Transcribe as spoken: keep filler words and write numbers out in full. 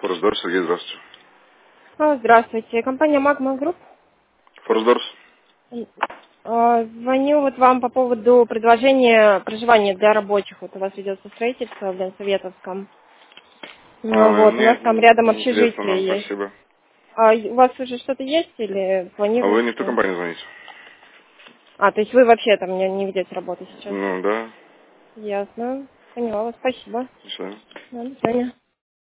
Форсдор, Сергей, здравствуйте. А, Здравствуйте. Компания Magma Group. Форсдорс. А, Звоню вот вам по поводу предложения проживания для рабочих. Вот у вас ведется строительство в Ленсоветовском. Ну А, вот, у нас нет, там рядом не интересно нам, общежитие есть. спасибо. А у вас уже что-то есть или А вы не в ту планируете? компанию звоните? А, то есть вы вообще там не, не ведете работу сейчас? Ну, да. Ясно. Поняла вас. Спасибо. До свидания. Да, до свидания.